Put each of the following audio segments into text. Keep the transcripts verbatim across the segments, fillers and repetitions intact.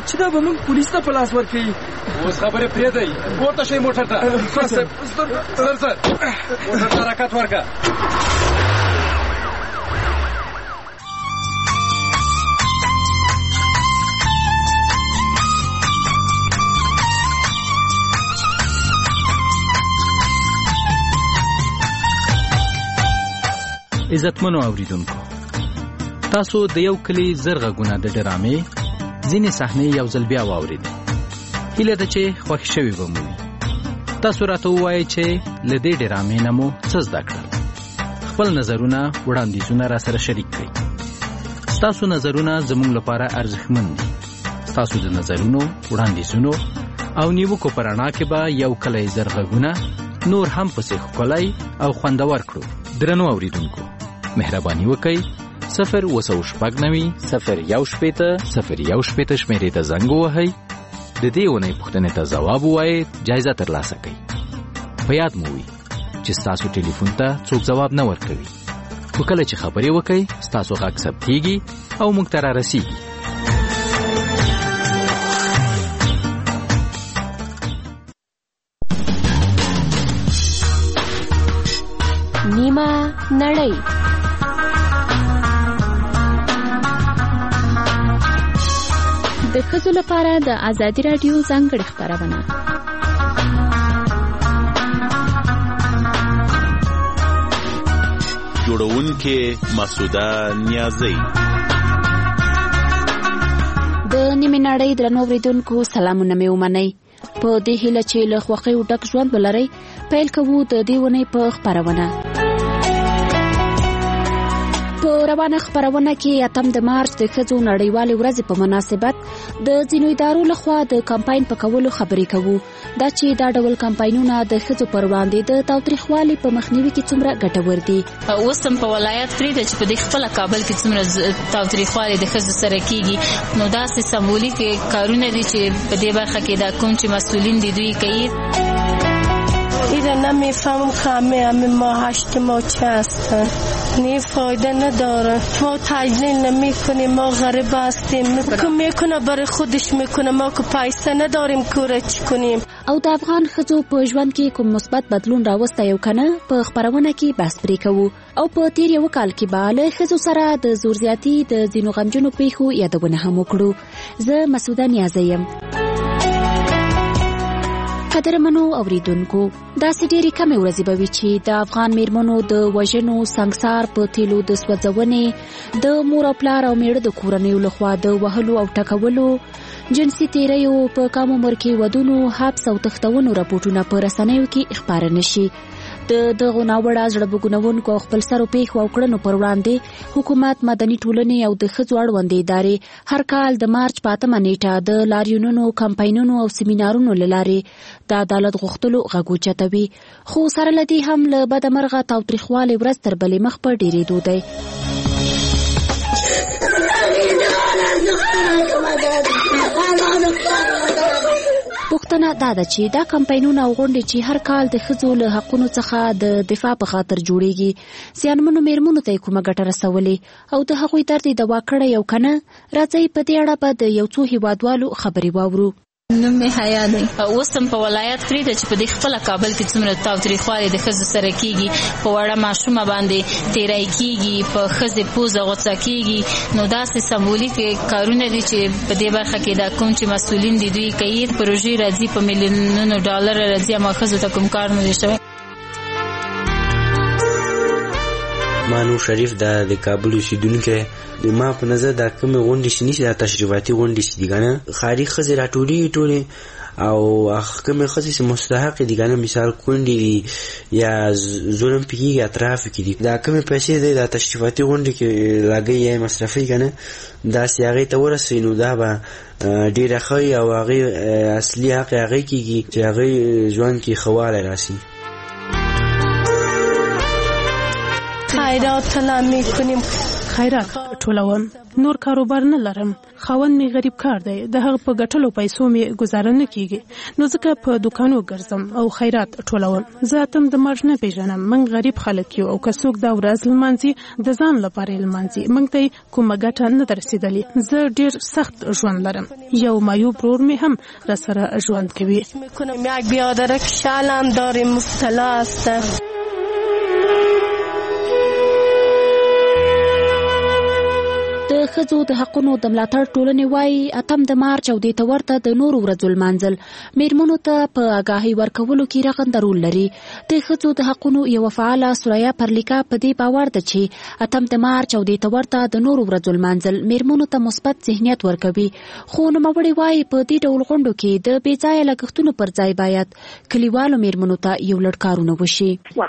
چې دا به موږ پولیس ته په لاس ورکوي. اوس خبرې پرېږدئ، پورته شئ موټر ته. زر زر موټر ته حرکت ورکړه. عزتمنو اوریدونکو، تاسو د یو کلی زر غږونه د ډرامې ځینې صحنې یو ځل بیا واورېدې. هیله ده چې خوښ شوي به مو وي. تاسو راته ووایئ چې له دې ډرامې نه مو څه زده کړل. خپل نظرونه وړاندیزونه را سره شریک کړئ. ستاسو نظرونه زموږ لپاره ارزښتمن دي. ستاسو د نظرونو وړاندیزونو او نیوکو په رڼا کې به یو کلی زر غږونه نور هم پسې ښکلی او خوندور کړو. درنو اوریدونکو، مهرباني وکئ صفر اوه سوه شپږ نوي صفر یو شپېته صفر یو شپېته شمېرې ته زنګ ووهئ. د دې اونۍ پوښتنې ته ځواب ووایئ، جایزه ترلاسه کړئ. په یاد مو وي چې ستاسو ټلیفون ته څوک ځواب نه ورکوي، خو کله چې خبرې وکئ ستاسو غږ ثبتېږي او موږ ته رارسېږي. نیمه نړۍ. د ښځو لپاره د ازادي راډیو ځانګړې خپرونه. جوړونکې مسعوده نیازی. د نیمه نړۍ درنو اوریدونکو، سلامونه مې ومنئ. په دې هیله چې له خوښیو ډک ژوند ولرئ، پیل کوو د دې اونۍ په خپرونه. په روانه خپرونه کې اتم د مارچ د ښځو نړیوالې ورځې په مناسبت د ځینو ادارو لخوا د کمپاین په کولو خبرې کوو. دا چې دا ډول کمپاینونه د ښځو پر وړاندې د تاوتریخوالي په مخنیوي کې څومره ګټور دي. اوس هم په ولایت پرېږده چې په دې خپله کابل کې څومره تاوتریخوالي د ښځو سره کېږي، نو داسې سمبولیک کارونه دي چې په دې برخه کې دا کوم چې مسئولین دي دوی کوي. ایره نمیفهمم همه همه ما هشت ما چه هستن، نی فایده نداره. ما تجلیل نمی کنیم، ما غریب هستیم، میکنه برای خودش میکنه، ما که پیسه نداریم کوره چی کنیم. او د افغان ښځو په ژوند کې کوم مثبت بدلون راوستی او کنه په خپرونه کې بحث پرې کوو. او په تیر یو کال کې به له ښځو سره د زور زیاتي د ځینو غمجنو پیښو یادونه هم وکړو. زه مسعوده نیازی یم. قدرمنو اوریدونکو، داسې ډېرې کمې ورځې به وي چې د افغان میرمنو د وژنو، سنګسار، په تیلو د سوځونې، د مور او پلار او میړه د کورنیو لخوا د وهلو او ټکولو، جنسي تیریو، په کم عمر کې ودونو، حبس او تښتونو راپورټونه په رسنیو کې خپاره نشي. د دغو ناوړه زړه بوږنوونکو او خپلسرو پیښو او کړنو پر وړاندې حکومت، مدني ټولنې او د ښځو اړوندې ادارې هر کال د مارچ په اتمه نیټه د لاریونونو، کمپاینونو او سیمینارونو له لارې د عدالت غوښتلو غږ اوچتوي. خو سره له دې هم له بده مرغه تاوتریخوالي ورځ تر بلې مخ په ډېرېدو دی. پوښتنه دا ده چې دا کمپاینونه او غونډې چې هر کال د ښځو له حقونو څخه د دفاع په خاطر جوړیږي، زیانمنو میرمنو ته یې کومه ګټه رسولې او د هغوی درد یې دوا کړی او که نه؟ راځئ په دې اړه به د یو څو هیوادوالو خبرې واورو. نوم مې حیا دی. اوس هم په ولایت پرېږده چې په دې خپله کابل کې څومره تاوتریخوالي د ښځو سره کېږي، په وړه ماشومه باندې تیری کېږي، په ښځې پوزه غوڅه کېږي، نو داسې سمبولیک کارونه دي چې په دې برخه کې دا کوم چې مسئولین دي دوی کوي. پروژې راځي، په میلیونونو ډالر راځي، اما ښځو ته کوم کار نه دی شوی. مانو شریف دا د کابل اوسیدونکی. ما په نظر دا کومې غونډې چې نیسي، دا تشریفاتي غونډې چې دي که نه، ښاري ښځې راټولېږي ټولې، او کومې ښځې چې مستحقې دي که نه، مثال کونډې دي یا ظلم پکې کېږي اطرافو کې دي، دا کومې پیسې دی دا تشریفاتي غونډې کې لګوي یا مصرفوي که نه، داسې هغې ته ورسوي، نو دا به ډېره ښه وي او هغې اصلي حق یې هغې کېږي چې هغې ژوند کې ښه والی راسي. خیرات طلب میکنیم. خیرات ټولوم، نور کاروبار نه لرم، خاوند می غریب کار دی، د هغه په ګټلو پیسو می گزاره نه کیږي، نو ځکه په دکانو ګرځم او خیرات ټولوم. زه اتم د مارچ نه پیژنم، موږ غریب خلک یو او که څوک دا ورځ لمانځي د ځان لپاره لمانځي، موږ ته کومه ګټه نه دررسېدلې. زه ډیر سخت ژوند لرم، یو معیوب ورور می هم را سره ژوند کوي. میکنم یک بیادرک شالم داریم مبتلا است. د ښځو د حقونو د ملاتړ ټولنې وایي اتم د مارچ او دې ته ورته د نورو ورځو لمانځل میرمنو ته په آګاهي ورکولو کې رغنده رول لري. د ښځو د حقونو یوه فعاله سوریا پرلیکا په دې باور ده چې اتم د مارچ او دې ته ورته د نورو ورځو لمانځل میرمنو ته مثبت ذهنیت ورکوي. خو نوموړې وایي په دې ډول غونډو کې د بې ځایه لګښتونو پر ځای باید کلیوالو میرمنو ته یو لړ کارونه وشي.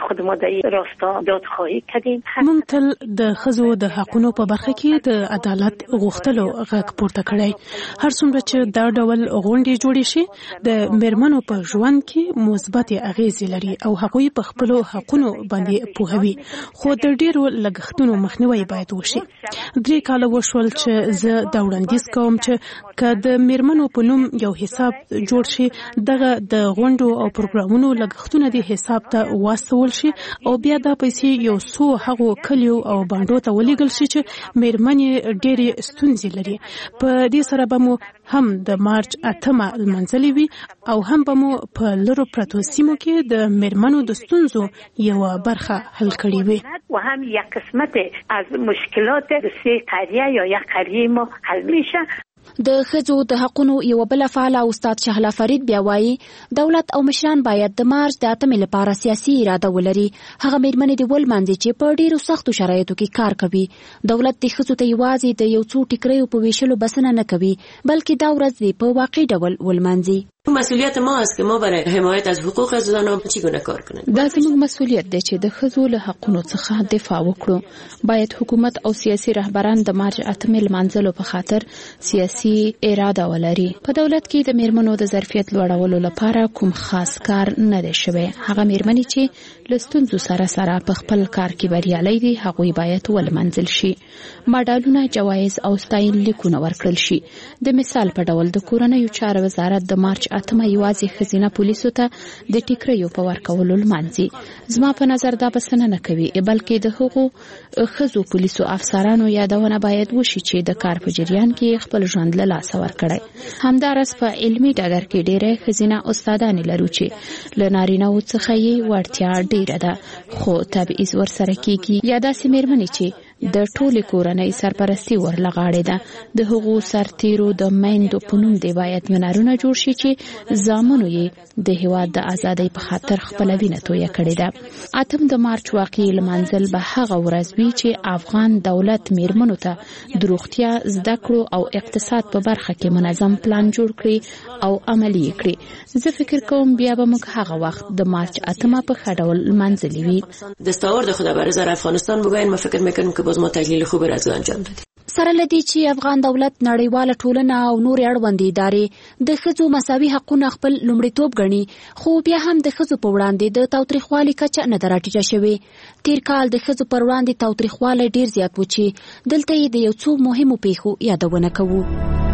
موږ تل د ښځو د حقونو په برخه کې د عدالت غوښتلو غږ پورته کړی. هر څومره چې دا ډول غونډې جوړې شي د میرمنو په ژوند کې مثبت اغیزې لري او هغوی په خپلو حقونو باندې پوهوي. خو د ډیرو لګښتونو مخنیوي باید وشي. درې کاله وشول چې زه دا وړاندیز کوم چې که د میرمنو په نوم یو حساب جوړ شي، دغه د غونډو او پروګرامونو لګښتونه د حساب ته واستول شي او بیا دا پیسې یو څو هغو کلیو او بانډو ته ولېږل شي چې میرمنې ډېرې ستونزې لري. په دې سره به مو هم د مارچ اتمه لمانځلې وي او هم به مو په لرو پرتو سیمو کې د میرمنو د ستونزو یوه برخه حل کړې وي. و هم یک قسمت از مشکلات سه قریه یا یک قریه ما حل میشه. د ښځو د حقونو یوه بله فعاله استاد شهلا فرید بیا وایي دولت او مشران باید د مارچ د اتمې لپاره سیاسي اراده ولري. هغه میرمنې دې ولمانځي چې په ډیرو سختو شرایطو کې کار کوي. دولت د ښځو ته یوازې د یو څو ټیکریو په ویشلو بسنه نه کوي، بلکې دا ورځ دې په واقعي ډول ولمانځي. مسئولیت ما است که ما برای حمایت از حقوق زنان چگونه کار کنیم. دا زموږ مسئولیت دی چې د ښځو له حقونو څخه دفاع وکړو. باید حکومت او سیاسي رهبران د مارچ اتمې لمانځلو په خاطر سیاسي اراده ولري. په دولت کې د میرمنو د ظرفیت لوړولو لپاره کوم خاص کار نه دی شوی. هغه میرمنې چې له ستونزو سره سره په خپل کار کې بریالۍ دي هغوی باید ولمانځل شي. مډالونه، جوایز او ستاینلیکونه ورکړل شي. د مثال په ډول د کورنیو چارو وزارت د مارچ اتمه یوازې ښځینه پولیسو ته د ټیکریو په ورکولو لمانځي. زما په نظر دا بسنه نه کوي، بلکې د هغو ښځو پولیسو افسرانو یادونه باید وشي چې د کار په جریان کې خپل ژوند له لاسه ورکړی. همداراز په علمي ډګر کې ډېری ښځینه استادانې لرو چې له نارینه‌وو څخه یې وړتیا ډېره ده، خو تبعیض ورسره کېږي. یا داسې میرمنې چې د ټولې کورنۍ سرپرستي ورلغاړې ده. د هغو سرتیرو د میندو په نوم دې باید منارونه جوړ شي چې زامنو یې د هېواد د ازادۍ په خاطر خپله وینه تویه کړې ده. اتم د مارچ واقعي لمانځل به هغه ورځ وي چې افغان دولت میرمنو ته د روغتیا، زده کړو او اقتصاد په برخه کې منظم پلان جوړ کړي او عملي یې کړي. زه فکر کوم بیا به موږ هغه وخت د مارچ اتمه په ښه ډول لمانځلې وي. دستاورد خدا برای افغانستان بگوین ما فکر میکنم که باز ما تحلیل خوب را انجام دادیم. سره لدی چې افغان دولت نړیواله ټولنه او نور اړوندې ادارې د ښځو مساوي حقونه خپل لومړیتوب ګڼي، خو بیا هم د ښځو په وړاندې د تاوتریخوالي کچه نه ده راټیټه شوې. تیر کال د ښځو پر وړاندې تاوتریخوالی ډیر زیات و چې دلته یې د یو څو مهمو پیښو یادونه کوو.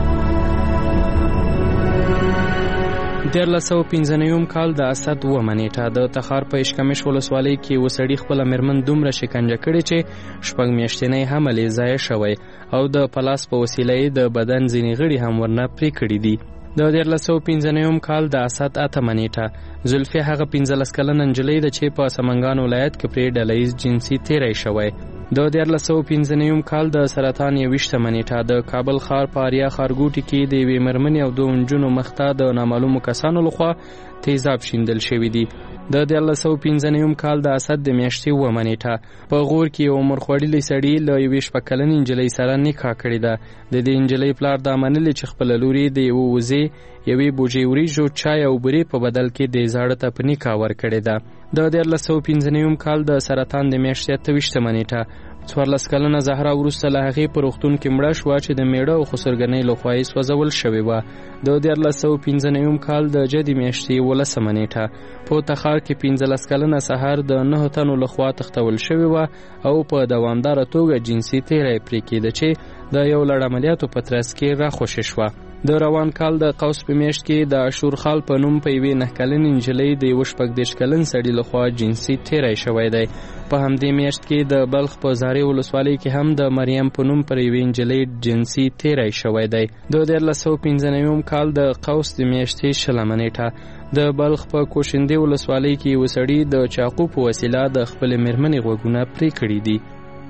دیارلس سوه پنځه نویم کال د اسد اوومه نیټه د تخار په اشکمش ولسوالۍ کې یو سړي خپله میرمن دومره شکنجه کړې چې شپږ میاشتنی حمل یې ضایع شوی او د پلاس په وسیله یې د بدن ځینې غړي هم ورنه پرې کړي دي. د دیارلس سوه پنځه نویم کال د اسد اتمه نیټه زلفیه هغه پنځلس کلنه نجلۍ ده چې په سمنګان ولایت کې پرې ډله ییز جنسي تیری شوی. د دیارلس سوه پنځه نویم کال د سرطان یوویشتمه نیټه د کابل ښار په آریا ښارګوټي کې د یوې مېرمنې او دوو نجونو مخ ته د نامعلومو کسانو لخوا تیزاب شیندل شوي دي. د دیارلس سوه پنځه نویم کال د اسد د میاشتې اوومه نیټه په غور کې یو عمر خوړلي سړي له یوې شپږ کلنې نجلۍ سره نکاح کړې ده. د دې نجلۍ پلار دا منلې چې خپله لور یې د یوه وزې، یوې بوجۍ وریجو، چای او بورې په بدل کې د زاړه ته په نکاح ورکړې ده. د دیارلس سوه پنځه نویم کال د سرطان د میاشتې اته ویشتمه نیټه څوارلس کلنه زهرا وروسته له هغې په روغتون کې مړه شوه چې د میړه او خسرګنۍ لخوا یې سوځول شوې وه. د دیارلس سوه پنځه نویم کال د جدي میاشتې یولسمه نیټه په تخار کې پنځلس کلنه سهار د نهو تنو لخوا تښتول شوې وه او په دوامداره توګه جنسي تیری پرې کېده چې د یو لړ عملیاتو په ترڅ کې راخوشې شوه. د روان کال د قوس په میاشت کې د اشور خال په نوم په یوې نهه کلنې نجلۍ د یوه شپږ دېرش کلن سړي لخوا جنسي تیری شوی دی. په همدې میاشت کې د بلخ په زارې ولسوالۍ کې هم د مریم په نوم پر یوې نجلۍ جنسي تیری شوی دی. د دیارلس سوه پنځه نویم کال د قوس د میاشتې شلمه نیټه د بلخ په کوشندې ولسوالۍ کې یو سړي د چاقو په وسیله د خپلې مېرمنې غوږونه پرې کړي دي.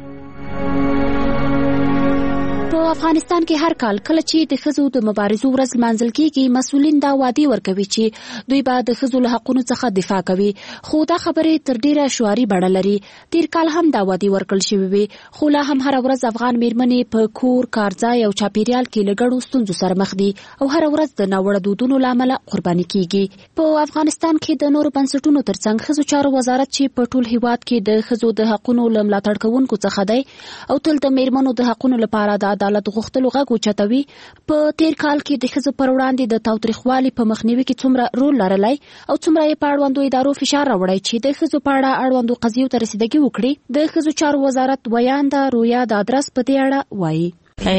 په افغانستان کې هر کال کله چې د ښځو د مبارزو ورځ لمانځل کېږي مسؤلین دا وعدې ورکوي چې دوی به د ښځو له حقونو څخه دفاع کوي، خو دا خبرې تر ډیره شعاري بڼه لري. تیر کال هم دا وعدې ورکړل شوې وې، خو لا هم هره ورځ افغان میرمنې په کور، کارځای او چاپیریال کې له ګډو ستونزو سره مخ دي او هره ورځ د ناوړه دودونو له امله قرباني کېږي. په افغانستان کې د نورو بنسټونو ترڅنګ ښځو چارو وزارت چې په ټول هیواد کې د ښځو د حقونو له ملاتړ کوونکو څخه دی او تل د میرمنو د حقونو لپاره د عدالت غوښتلو غږ اوچتوي، په تیر کال کې د ښځو پر وړاندې د تاوتریخوالي په مخنیوي کې څومره رول لرلی او څومره یې په اړوندو ادارو فشار راوړی چې د ښځو په اړه اړوندو قضیو ته رسیدګي وکړي. د ښځو چارو وزارت ویانده رویا د ادرس په دې اړه وایي.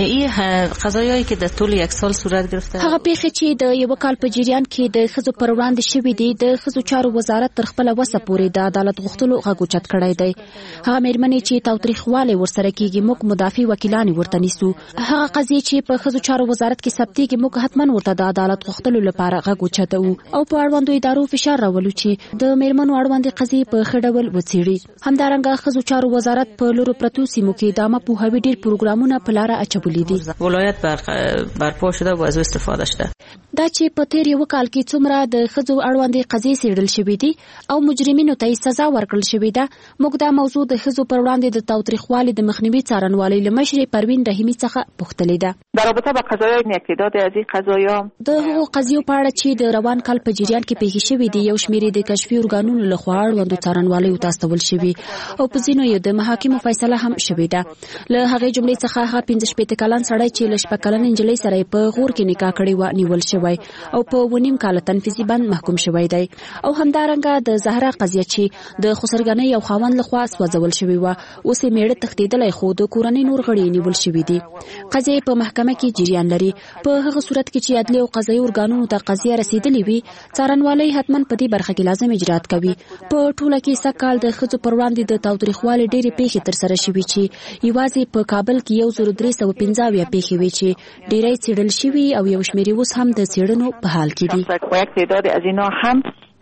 این قضایایی که در طول یک سال صورت گرفته هغه پیښې چې د یو کال په جریان کې د ښځو پر وړاندې شوې دي د ښځو چارو وزارت تر خپله وسه پورې د عدالت غوښتلو غږ اوچت کړی دی. هغه میرمنې چې تاوتریخوالی ورسره کېږي موږ مدافع وکیلانې ورته نیسو. هغه قضیې چې په ښځو چارو وزارت کې ثبتېږي موږ حتما ورته د عدالت غوښتلو لپاره غږ اوچتوو او په اړوندو ادارو فشار راولو چې د میرمنو اړوندې قضیې په ښه ډول وڅېړي. همدارنګه ښځو چارو وزارت په لرو پرتو سیمو کې د عامه پوهاوي ډېر پروګرامونه په لاره اچولي دي. ولایت برپا شده و از او استفاده شده. دا چې په تیر یو کال کې څومره د ښځو اړوندې قضیې څېړل شوې دي او مجرمینو ته یې سزا ورکړل شوې ده، موږ دا موضوع د ښځو پر وړاندې د تاوتریخوالي د مخنیوي څارنوالۍ له مشرې پروین رحیمي څخه پوښتلې ده. در رابطه با قضایای تعداد از این قضایا د هغو قضیو په اړه چې د روان کال په جریان کې پیښې شوې دي یو شمېر د کشفي ارګانونو لخوا اړوندو څارنوالیو ته استول شوي او په ځینو یې د محاکمو فیصله هم شوې ده. له هغې جملې څخه هغه پنځه شپېته کلن سړی چې له شپږ کلنې نجلۍ سره یې په غور کې نکاح کړې وه نیول شوی او په اووه نیم کاله تنفیذي بند محکوم شوی دی. او همدارنګه د زهرا قضیه چې د خسرګنۍ یو خاوند لخوا سوځول شوې وه اوس یې میړه تښتېدلی خو د کورنۍ نور غړي یې نیول شوي دي. قضیې په محکمه کې جریان لري. په هغه صورت کې چې عدلي او قضایي ارګانونو ته قضیه رسېدلې وي څارنوالی حتما په دې برخه کې لازم اجرات کوي. په ټوله کې سږ کال د ښځو پر وړاندې د تاوتریخوالي ډېرې پیښې ترسره شوي چې یوازې په کابل کې یو زر درې سوه پنځه اویا پیښې وې چې ډېری څېړل شوي او یو شمېر یې اوس هم د څېړنو په حال کې دي. تعداد از اینا هم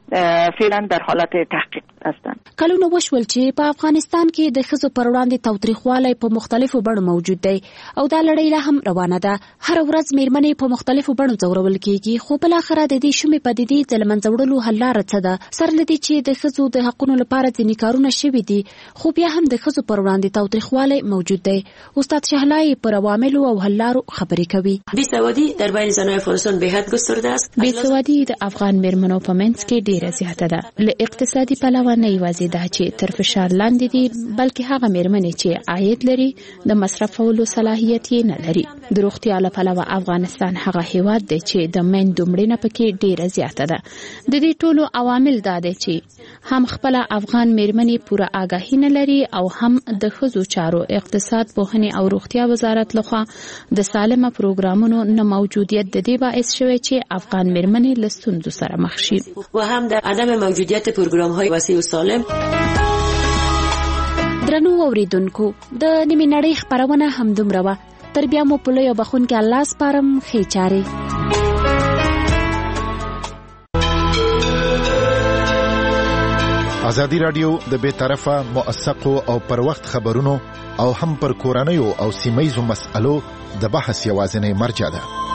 فعلا در حالت تحقیق هستند. کلونه وشول چې په افغانستان کې د ښځو پر وړاندې تاوتریخوالی په مختلفو بڼو موجود دی او دا لړۍ لا هم روانه ده. هره ورځ میرمنې په مختلفو بڼو ځورول کېږي خو بالاخره د دې شومې پدیدې د له منځه وړلو حل لاره څه ده؟ سره له دې چې د ښځو د حقونو لپاره ځینې کارونه شوي دي خو بیا هم د ښځو پر وړاندې تاوتریخوالی موجود دی. استاد شهلای پر عواملو او حل لارو خبرې کوي. بیسوادی در بین زنان افغانستان به حد گسترده است. بیسوادی د افغان میرمنو په منځ کې ډېره زیاته ده. له اقتصادي پلوه نه یوازې دا چې تر فشار لاندې دي بلکې هغه میرمنې چې عاید لري د مصرفولو صلاحیت یې نه لري. د روغتیا له پلوه افغانستان هغه هیواد دی چې د میندو مړینه پکې ډېره زیاته ده. د دې ټولو عوامل دا دي چې هم خپله افغان میرمنې پوره آګاهي نه لري او هم د ښځو چارو اقتصاد پوهنې او روغتیا وزارت لخوا د سالمه پروګرامونو نه موجودیت د دې باعث شوی چې افغان میرمنې له ستونزو سره مخ شي و هم د عدم موجودیت پروګرام‌های وسیع و سالم. درنو اوریدونکو د نیمې نړۍ خپرونه همدومره وه. تر بیا مو په لوی او بخښونکي الله سپارم. ښې چارې. ازادي راډیو د بې طرفه موثقو او پر وخت خبرونو او هم پر کورنیو او سیمه ییزو مسألو د بحث یوازینی مرجع ده.